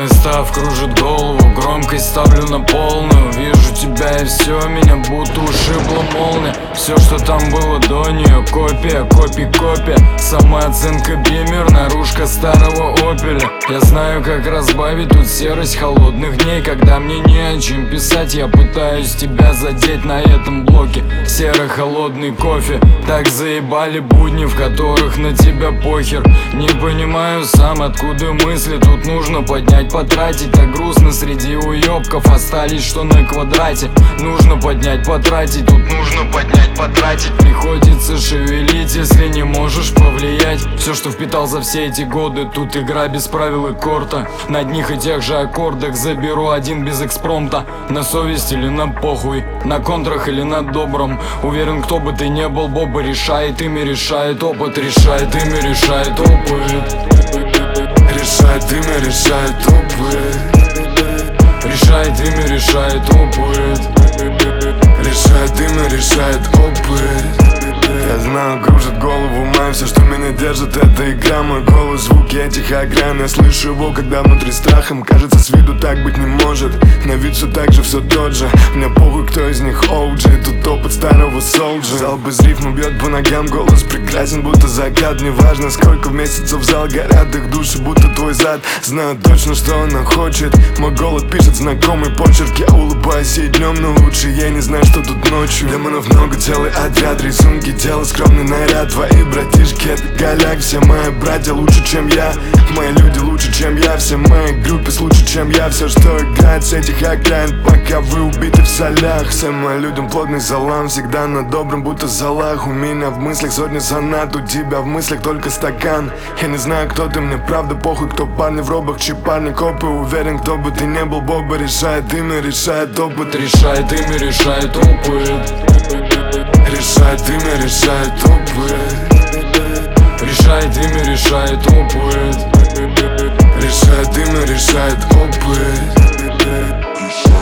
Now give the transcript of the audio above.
Состав кружит голову, громкость ставлю на полную. Вижу тебя и все, меня будто ушибла молния. Все, что там было до нее, копия, копия. Самооценка бимер, наружка старого опеля. Я знаю, как разбавить тут серость холодных дней. Когда мне не о чем писать, я пытаюсь тебя задеть на этом блоке. Серо-холодный кофе, так заебали будни, в которых на тебя похер. Не понимаю сам, откуда мысли, тут нужно поднять, потратить. Так грустно среди уёбков остались, что на квадрате. Нужно поднять, потратить, тут нужно поднять, потратить. Приходится шевелить, если не можешь повлиять. Все, что впитал за все эти годы, тут игра без правил и корта. На одних и тех же аккордах заберу один без экспромта. На совесть или на похуй, на контрах или на добром. Уверен, кто бы ты не был, Боба решает, ими решает опыт. Решает, ими решает опыт. Решает имя, решает опыт. Решает имя, решает опыт. Решает имя, решает опыт. Я знаю, кружит голову май, все, что меня держит, это игра. Мой голос, звуки этих огран, я слышу его, когда внутри страхом. Кажется, с виду так быть не может, на вид все так же, все тот же. Мне похуй, кто из них OG, тут опыт старого солджа. Зал без рифма бьет по ногам, голос прекрасен, будто закат. Неважно, сколько месяцев в зал горят их души, будто твой зад. Знаю точно, что она хочет, мой голод пишет знакомый почерк. Я улыбаюсь ей днем, но лучше я не знаю, что тут ночью. Демонов много, целый отряд, рисунки, дело скромный наряд. Твои братишки, это голяк, все мои братья лучше, чем я. Мои люди лучше, чем я, все мои группы лучше, чем я. Все, что играет с этих окраин, пока вы убиты в солях. Всем моим людям плотный залам, всегда на добром, будто залах. У меня в мыслях сотни сонат, у тебя в мыслях только стакан. Я не знаю, кто ты, мне правда похуй, кто парни в робах, чьи парни копы. Уверен, кто бы ты не был, Боба решает имя, решает опыт. Решает имя, решает опыт. Решает имя, решает опыт. Решает имя, решает опыт. Решает имя, решает опыт.